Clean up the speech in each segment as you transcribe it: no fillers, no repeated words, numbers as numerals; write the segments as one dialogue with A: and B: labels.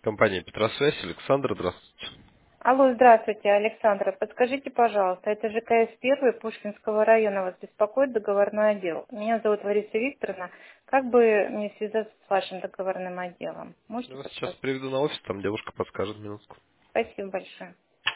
A: Компания «Петросвязь». Александр, здравствуйте.
B: Алло, здравствуйте, Александра. Подскажите, пожалуйста, это ЖКС-1 Пушкинского района вас беспокоит договорной отдел? Меня зовут Лариса Викторовна. Как бы мне связаться с вашим договорным отделом?
A: Я
B: Можете
A: вас сейчас
B: подсказать?
A: приведу на офис, там девушка подскажет минутку.
B: Спасибо большое.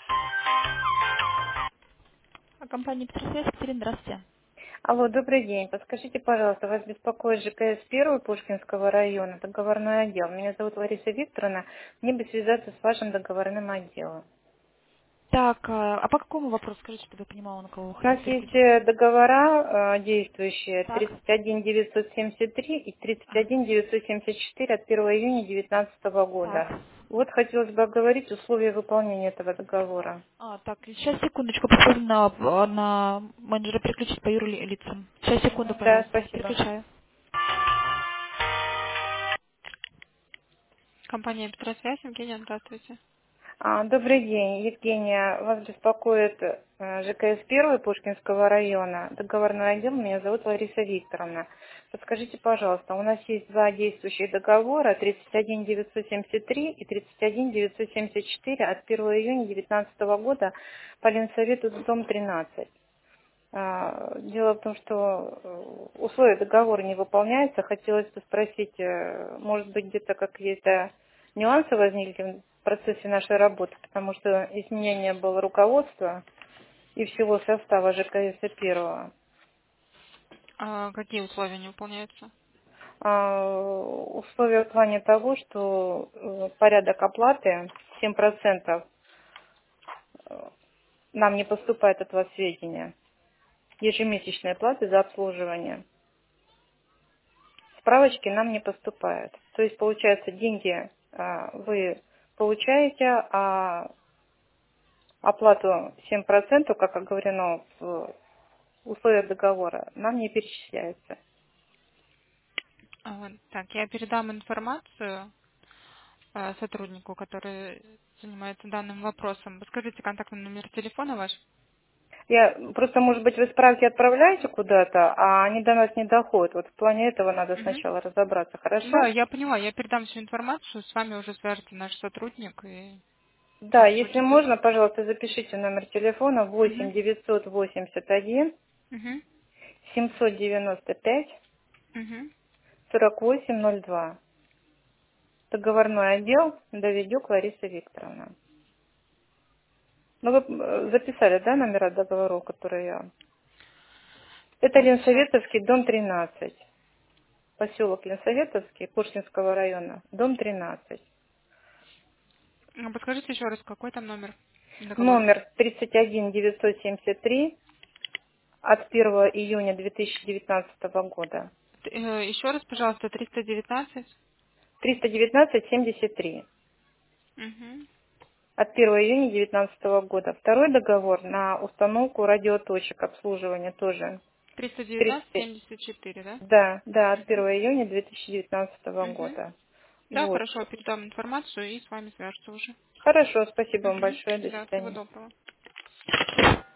C: Компания «Петросвязь», Екатерина, здравствуйте.
B: Алло, добрый день. Подскажите, пожалуйста, вас беспокоит ЖКС-1 Пушкинского района, договорной отдел. Меня зовут Лариса Викторовна. Мне бы связаться с вашим договорным отделом.
C: Так, а по какому вопросу, скажите, чтобы я понимала, на кого вы
B: У нас
C: хотите
B: есть
C: переключиться?
B: договора действующие
C: Так.
B: 31 973 и 31 974 от 1 июня 2019
C: Так.
B: года. Вот хотелось бы оговорить условия выполнения этого договора.
C: Так, сейчас, секундочку, попробуем на менеджера переключить по юрлицам. Сейчас, секунду,
B: Да,
C: пожалуйста,
B: спасибо.
C: переключаю. Компания «Петросвязь», Евгения, здравствуйте.
B: Добрый день, Евгения. Вас беспокоит ЖКС-1 Пушкинского района. Договорной отдел. Меня зовут Лариса Викторовна. Подскажите, пожалуйста, у нас есть два действующих договора, 31 973 и 31 974 от 1 июня 2019 года по Ленсовету дом 13. Дело в том, что условия договора не выполняются. Хотелось бы спросить, может быть, где-то какие-то нюансы возникли в процессе нашей работы, потому что изменение было руководства и всего состава ЖКС первого.
C: А какие условия не выполняются?
B: Условия в плане того, что порядок оплаты 7% нам не поступает от вас сведения. Ежемесячные платы за обслуживание. Справочки нам не поступают. То есть, получается, деньги вы получаете, а оплату 7%, как оговорено в условиях договора, нам не перечисляется.
C: Так, я передам информацию сотруднику, который занимается данным вопросом. Скажите контактный номер телефона ваш?
B: Я просто, может быть, вы справки отправляете куда-то, а они до нас не доходят. Вот в плане этого надо
C: Мгм.
B: сначала разобраться,
C: Да,
B: хорошо?
C: я поняла. Я передам всю информацию, с вами уже свяжется наш сотрудник, и
B: Да,
C: там в
B: если
C: случае чего.
B: можно, пожалуйста, запишите номер телефона
C: Мгм.
B: 8 981
C: Мгм.
B: 795
C: Мгм.
B: 4802. Договорной отдел Давидюк Лариса Викторовна. Ну, вы записали, да, номера договоров, которые я... Это
C: Так, сейчас.
B: Ленсоветовский, дом 13. Поселок Ленсоветовский, Пушкинского района, дом 13.
C: Подскажите еще раз, какой там номер договора?
B: Номер 31 973 от 1 июня 2019 года.
C: Еще раз, пожалуйста, 319.
B: 319-73
C: Угу.
B: от 1 июня 2019 года. Второй договор на установку радиоточек обслуживания тоже.
C: 319
B: 30.
C: 74, да?
B: Да, да, от 1
C: Угу.
B: июня 2019
C: Угу.
B: года.
C: Да,
B: Вот.
C: хорошо, передам информацию и с вами свяжутся уже.
B: Хорошо, спасибо вам
C: Угу.
B: большое. До
C: Да, всего
B: свидания.
C: доброго.